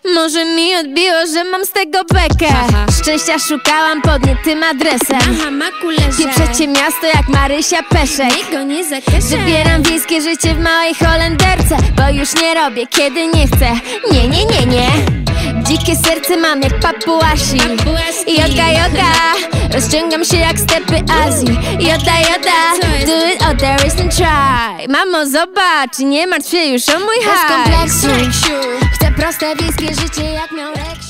Może mi odbiło, że mam z tego bekę. Szczęścia szukałam pod nie tym adresem. Pieprzecie miasto jak Marysia Peszek. Wybieram wiejskie życie w małej Holenderce, bo już nie robię kiedy nie chcę. Nie, nie, nie, nie. Dzikie serce mam jak papuasi. Joga, joga, rozciągam się jak stepy Azji. Joda, joda, do it or there is no try. Mamo, zobacz, nie martw się już o mój hajs. Bez kompleksu, chcę proste wiejskie życie jak miał Reksiu.